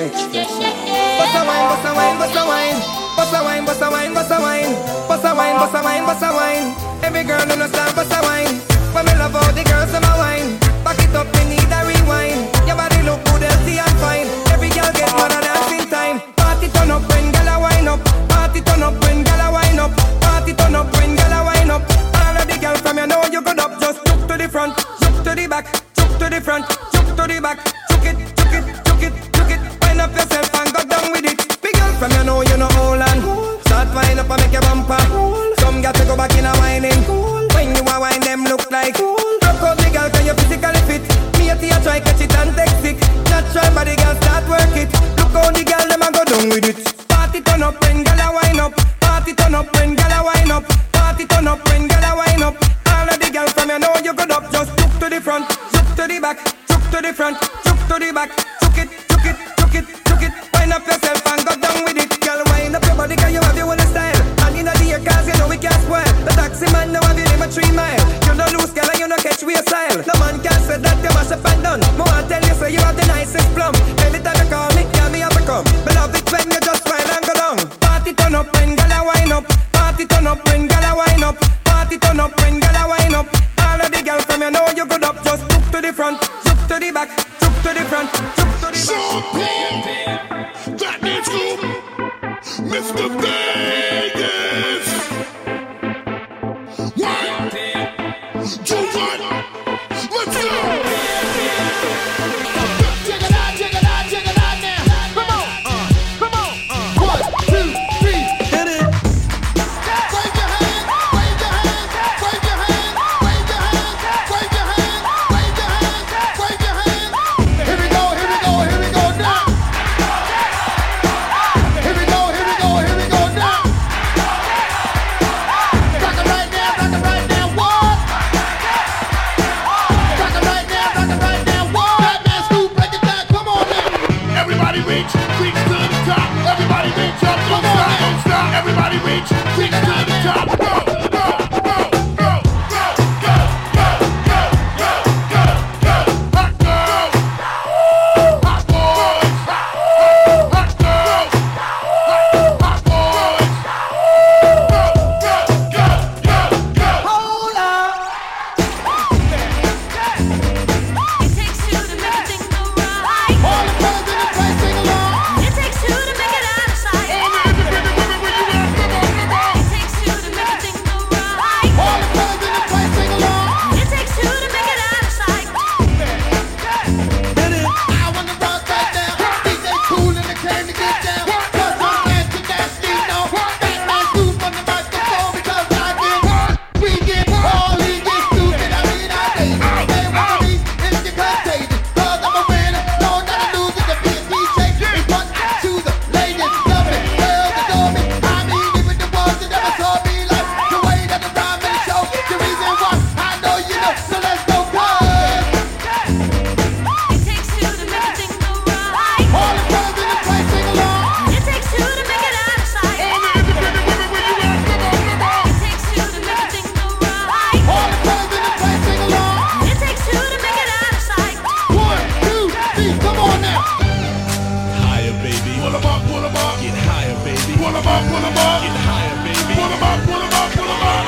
Bossa wine, bossa wine, bossa wine. Bossa wine, bossa wine, bossa wine. Bossa wine, bossa wine, bossa wine. Every girl understand bossa wine. When me love all the girls in my wine. Back it up, me need a rewind. Your body look good, healthy and fine. Every girl get mad at dancing time. Party turn up when girl a wine up. Party turn up when girl a wine up. Party turn up when girl a wine up. All of the girls from you know you good up. Just look to the front, look to the back, look to the front, look to the back. Look it, look it, look it, look it. Wind up yourself and go down with it. Big girl from you know hold on. Start wind up and make your bumper. Some got to go back in a whining. When you a wine them look like rock out the girl can you physically fit. Me a tea try catch it and take sick. Natural body girl start work it. Look how the girl them a go down with it. Party turn up when girl a wine up. Party turn up when girl a wine up. Party turn up when girl a wine up. All of the girl from you know you good up. Just look to the front, look to the back, look to the front, look to the back. Look it, look it, look it, look it. Wind up yourself and go down with it. Girl wind up your body 'cause you have your own style. And in the year 'cause you know we can't spoil. The taxi man now have you in a 3 mile. You don't lose girl and you don't catch real style. No man can say that you mash up and done. More I tell you say you have the nicest plum. Every time you call me, yeah me have to come. But love it when you just wind and go down. Party turn up when girl a wine up. Party turn up when girl a wine up. Party turn up when girl a wine up. All of the girls from you know you good up. Just look to the front, look to the back, look to the front, look to the back. That needs to Mr. Vegas. 1, 2, 1. Let's go. Check it out, check it out, check it out now. Come on, come on. 1, 2, 3. Hit it. Wave your hand, wave your hand, wave your hand, wave your hand, wave your hand, wave your hand, wave your hand. Here we go, here we go, here we go now. Here we go, here we go, here we go now. Rock it right now, rock it right now, what? Rock it right now, rock it right now, what? Batman Scoop, break it down, come on now. Everybody reach to the top. Everybody reach up, don't stop, don't stop. Everybody reach to the top. Go, go, go, go, go, go, go, go, go, go, go. Hot girls, hot boys, hot girls, hot boys. Go, go, go, go, go. Hold up. It takes two to make a thing go right. All the fellas in the place sing along. It takes two to make it out of sight. All the independent women, where you at? Come on, come on. It takes two to make a thing go right. All the fellas in the place sing along. It takes two to make it out of sight. Hit it. I wanna rock right now. DJ Cool in the came to get down. 'Cause I'm international, no. Batman Scoop on the microphone because I get hot. We get all he gets stupid. I mean, I date it. They want me, it's the contagious. 'Cause I'm a winner, no, not a loser. To be a DJ is what I choose. Ladies love me, girls adore me. I mean, even the ones that never saw me like the way that the rhyme and show. The reason why I know you know, so let's go, 'cause It takes two to make a thing go right. all the fellas in the place sing along. It takes two to make it out of sight. All the independent women, where you at? Come on, come on. It takes two to make a thing go right. All the fellas in the place sing along. It takes two to make it out of sight. 1, 2, 3, come on now. Higher, baby. Pull 'em up, pull 'em up. Get higher, baby. Pull 'em up, pull 'em up. Get higher, baby. Pull 'em up, pull 'em up, pull 'em up.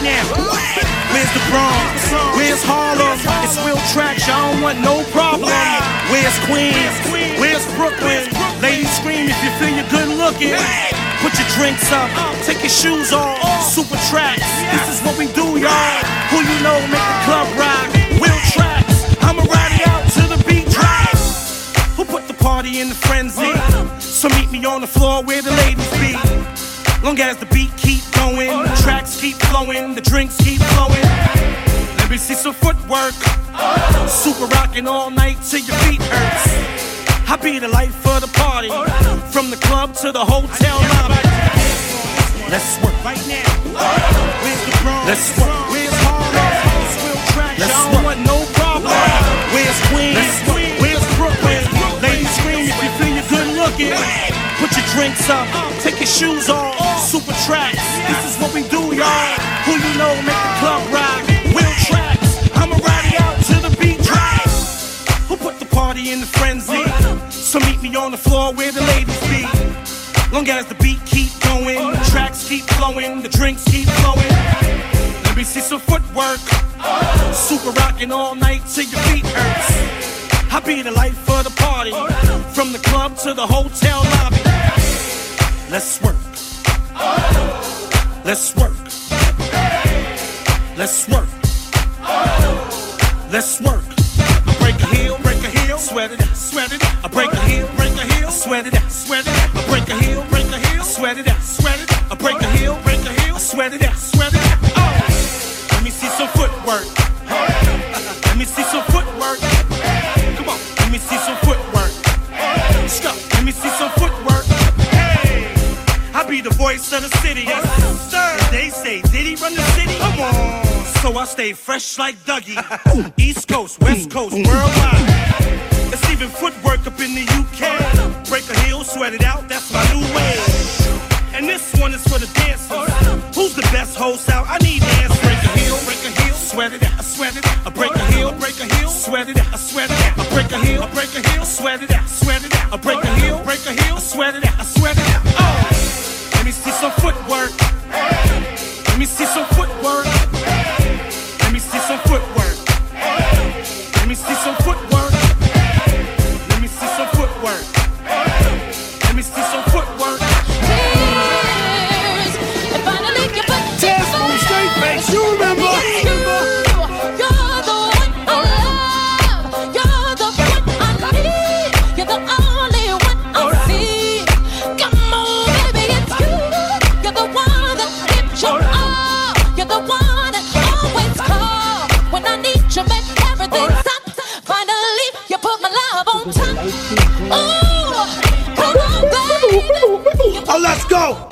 now. Where's the Bronx? Where's Harlem? It's real tracks, y'all don't want no problem. Where's Queens? Where's Brooklyn? Ladies scream if you feel you're good looking. Put your drinks up, take your shoes off. Super tracks, this is what we do, y'all. Who you know make the club rock? Real tracks, I'ma ride it out to the beat drop. Who put the party in the frenzy? So meet me on the floor where the ladies be. Long as the beat keep going, the tracks keep flowing, the drinks keep flowing. Let me see some footwork. Super rockin' all night till your feet hurts. I be the life of the party, from the club to the hotel lobby. Let's work right now. Where's the Bronx? Let's work. Where's Harlem? It's real tracks, y'all don't want no problem. Where's Queens? Where's Brooklyn? Ladies scream if you feel you're good looking. Put your drinks up, take your shoes off. Super tracks, this is what we do, y'all. Who you know make the club rock? Real tracks, I'ma ride it out to the beat drop. Who put the party in the frenzy? So meet me on the floor where the ladies be. Long as the beat keep going, the tracks keep flowing, the drinks keep flowing. Let me see some footwork. Super rockin' all night till your feet hurts. I be the life of the party, from the club to the hotel lobby. Let's work. Let's work. Let's work. Let's work. I break a heel, sweat it out, sweat it out. I break a heel, sweat it out, sweat it out. I break a heel, sweat it out, sweat it out. I break a heel, sweat it out, sweat it out. Oh, let me see some footwork. Let me see some footwork. Come on, let me see some footwork. Stop, let me see some footwork. Hey, I be the voice of the city. Yes, sir. They say, did he run the city? Come on. So I stay fresh like Dougie. East Coast, West Coast, worldwide. It's even footwork up in the UK. Break a heel, sweat it out, that's my new way. And this one is for the dancers. Who's the best host out? I need answers. Break a heel, sweat it out, sweat it out. I break a heel, sweat it out, sweat it out. I break a heel, sweat it out, sweat it out. I break a heel, sweat it out, sweat it out. Oh, let me see some footwork. Let me see some footwork. Let me see some footwork. Let me see some footwork. Let me see some footwork. Let me see some footwork. You remember? You're the one I love. You're the one I need. You're the only one I see. Come on, baby, it's you. You're the one that gives your all. You're the one that always calls when I need you. Make everything stop. Finally, you put my love on top. Ooh, come on, baby. Oh, let's go.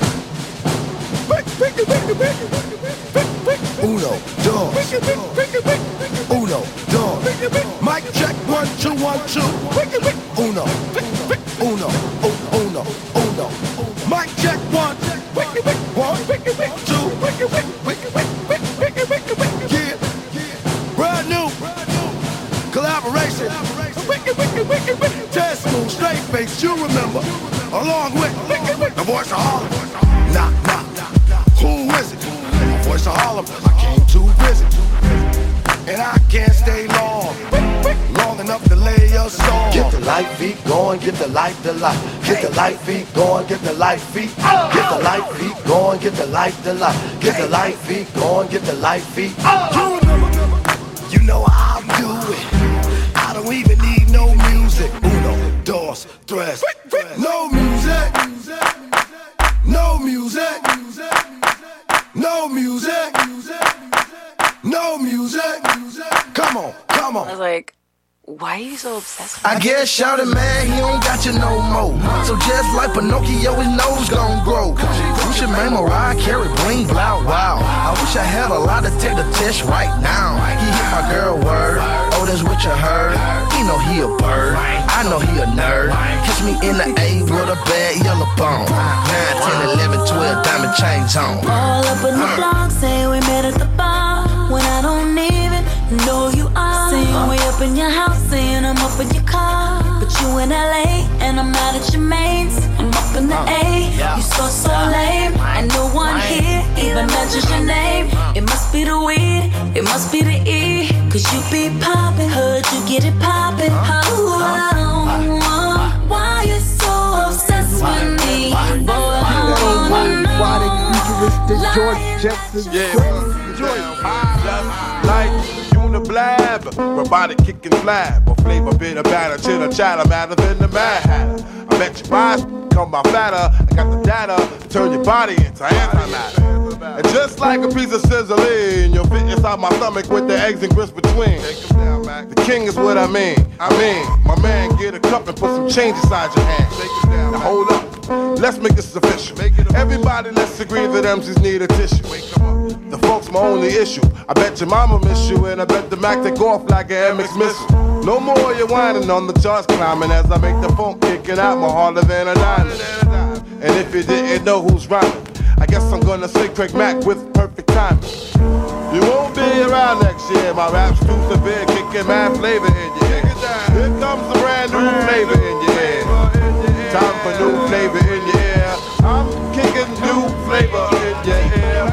Uno, dos. Uno, dos. Mic check, 1, 2, 1, 2. Uno, uno, uno, uno. Mic check, 1, 2. Yeah, brand new collaboration. Test Smooth, Straight Face, you remember? Along with the voice of Harlem. Nah, nah, who is it? The voice of Harlem. I came too busy, and I can't stay long enough to lay your song. Get the light feet going, get the light, the light. Get the light feet going, get the light feet. Get the light feet going, get the light, the light. Get the light feet going, get the light feet. You remember? You know how I do it. I don't even need no music. Uno, dos, tres. No music. No music. No music. No music. Come on, come on. I was like, why are you so obsessed with I guess shouted man, he ain't got you no more. So just like Pinocchio, his nose gon' grow. Gucci Mane, Mariah Carey, bling, blow, wow. I wish I had a lot to take the test right now. He hit my girl word, oh that's what you heard. He know he a bird, I know he a nerd. Catch me in the A with a bad yellow bone. 9, 10, 11, 12, diamond chains on. All up in the block, say we met at the bar. When I don't even know you are. Saying we up in your house, saying I'm up in your car. But you in LA, and I'm out at your mains. And my up in the A. You so lame, and no one here even mentions your name. It must be the weed, it must be the E, cause you be poppin', heard you get it poppin'. Why you so obsessed with me? Boy, I wanna know. Why the futuristic George Jetson? Just like Uniblab, robotic kicking flab, or flavor bitter batter, chitter chatter, matter than the Mad Hatter. I bet your eyes come by fatter. I got the data, turn your body into antimatter. And just like a piece of sizzling, you'll fit inside my stomach with the eggs and grits between. The king is what I mean. My man, get a cup and put some change inside your hand. Now hold up, let's make this official. Everybody, let's agree that MCs need a tissue. The folks my only issue. I bet your mama miss you, and I bet the Mac take off like an MX missile. No more you whining on the charts climbing as I make the funk kicking out more harder than a diamond. And if you didn't know who's rhyming, I guess I'm gonna say Craig Mack with perfect timing. You won't be around next year. My rap's too severe, kicking mad flavor in your ear. Here comes a brand new flavor in your ear. Time for new flavor in your ear. I'm kicking new flavor in your ear.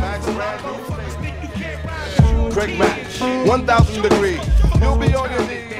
Craig Mack, 1,000 degrees. You'll be on your knees.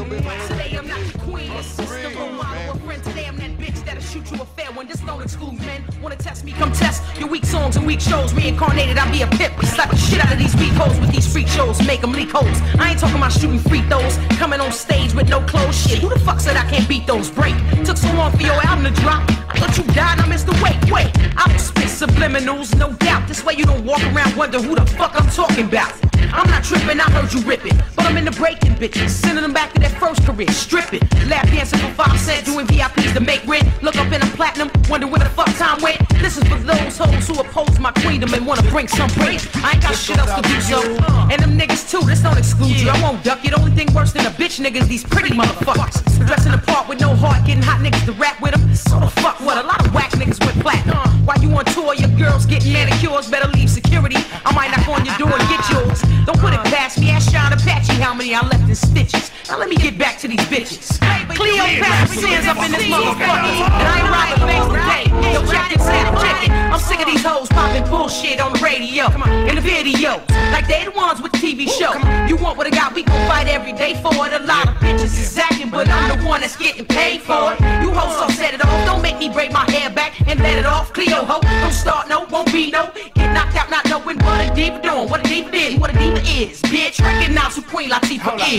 Today I'm not the queen, it's sister or my girlfriend. Today I'm that bitch that'll shoot you a fair one. This don't exclude men. Wanna test me? Come test your weak songs and weak shows. Reincarnated, I'll be a pimp. Slap the shit out of these weak hoes with these freak shows. Make them leak holes. I ain't talking about shooting free throws. Coming on stage with no clothes. Shit, who the fuck said I can't beat those? Break. Took so long for your album to drop. I thought you died, I missed the wait. I will spit subliminals, no doubt. This way you don't walk around wonder who the fuck I'm talking about. I'm not tripping, I heard you ripping, but I'm into breaking bitches, sending them back to their first career, stripping, lap dancing for 5 cents, doing VIPs to make rent. Look up in a platinum, wonder where the fuck time went. This is for those hoes who oppose my queendom and wanna bring some break. I ain't got shit else to do so, and them niggas too. This don't exclude you. I won't duck you. The only thing worse than a bitch niggas, these pretty motherfuckers dressing the part with no heart, getting hot niggas to rap with them. So the fuck what? A lot of whack niggas went platinum. While you on tour, your girls getting manicures. Better leave security. I might knock on your door and get yours. Don't put it past me. Ask Sean Apache how many I left in stitches. Now let me get back to these bitches. Cleopatra sins up in this motherfucker, and I ain't robbing things today. Yo, check this out, check it. I'm sick of these hoes popping bullshit on the radio, in the video, like they the ones with the TV show. You want what I got? We gon' fight every day for it. A lot of bitches is acting, but I'm the one that's getting paid for it. You hoes so set it off. Don't make me break my hair back and let it off. Cleo ho, don't start no, won't be no. Get knocked out not knowing what a diva doing, what a diva is, what a diva is. Bitch, recognize who Queen Latifah is.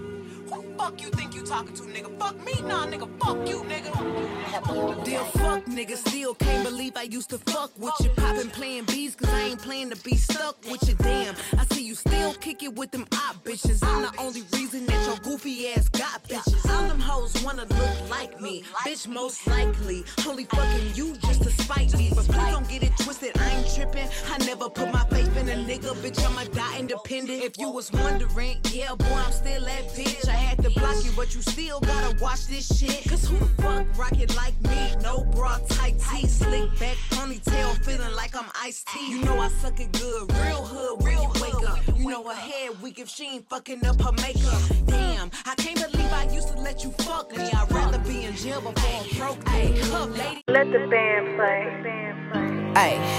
Who the fuck you think you talking to, nigga? Fuck me, nah, nigga. Fuck you, nigga. Dear fuck, nigga. Still can't believe I used to fuck with you. Poppin' playing bees, cause I ain't playing to be stuck with you. Damn, I see you still kick it with them op bitches. I'm the only reason that your goofy ass got bitches. All them hoes wanna look like me. Bitch, most likely. Only fucking you just to spite me. But please don't get it twisted, I ain't trippin'. I never put my faith in a nigga, bitch. I'ma die independent. If you was wondering, yeah, boy, I'm still that bitch. I had to block you, but you still gotta watch this shit. Cause who the fuck rock it like me? No bra, tight tee, slick back, ponytail, feeling like I'm iced tea. You know I suck it good, real hood when you wake up. You know her head weak if she ain't fucking up her makeup. Damn, I can't believe I used to let you fuck me. I'd rather be in jail before I'm broke. Ayy, up, lady. Let the band play.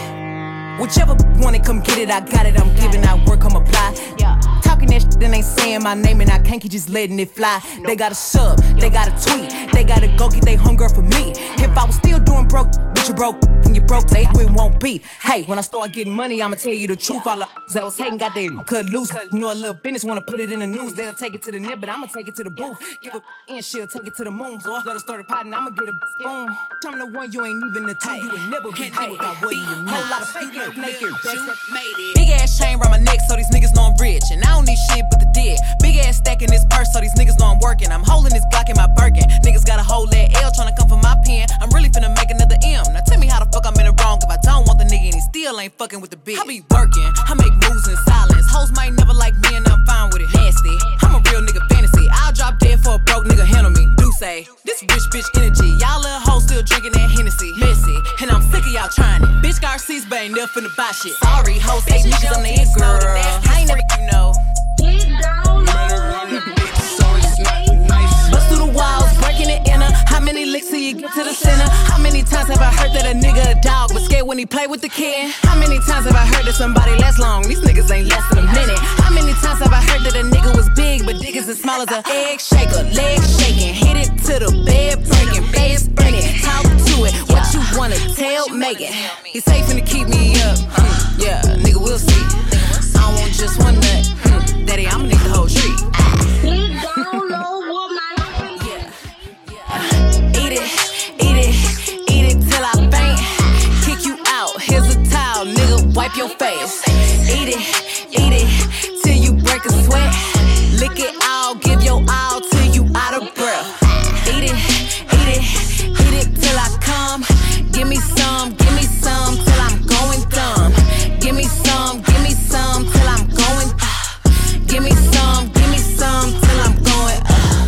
Ayy, whichever wanna come get it, I got it. I'm giving out work, I'm apply. Yeah. Talking that shit and ain't saying my name and I can't keep just letting it fly. They got a sub, they got a tweet, they gotta go get they hunger for me. If I was still doing broke, bitch you broke, and you broke, they won't be. Hey, when I start getting money, I'ma tell you the truth. All the that was hating got they cut loose. You know a little business wanna put it in the news, they'll take it to the net, but I'ma take it to the booth. Give a and she'll take it to the moon. So I gotta start a pot and I'ma get a spoon. I'm the one you ain't even the two, you would never be hey, without what you know. Whole lot of fake naked, big ass chain around my neck so these niggas know I'm rich. And I don't need shit but the dick. Big ass stack in this purse so these niggas know I'm working. I'm holding this Glock in my Birkin. Niggas got a whole that L tryna come for my pen. I'm really finna make another M. Now tell me how the fuck I'm in the wrong if I don't want the nigga and he still ain't fucking with the bitch. I be working, I make moves in silence. Hoes might never like me and I'm fine with it. Nasty, I'm a real nigga fantasy. I'll drop dead for a broke nigga, handle me. Do say, this rich bitch energy. Y'all little hoes still drinking that Hennessy. Messy, and I'm sick of y'all trying it. Bitch got receipts but ain't never finna buy shit. Sorry, hoes hate niggas, I'm the it girl. I ain't never, you know. Bust through the walls, breaking it inner. How many licks till you get to the center? How many times have I when he play with the kid. How many times have I heard that somebody lasts long? These niggas ain't lasting a minute. How many times have I heard that a nigga was big, but dick is as small as a egg shaker? Leg shaking, hit it to the bed breaking, face spinning, talk to it. What you wanna tell Megan? He's safe to keep me up. Yeah, nigga, we'll see. I don't want just one nut. Daddy, I'ma need the whole tree. Eat it till I faint. Kick you out. Here's a towel, nigga. Wipe your face. Eat it till you break a sweat. Lick it all, give your all till you out of breath. Eat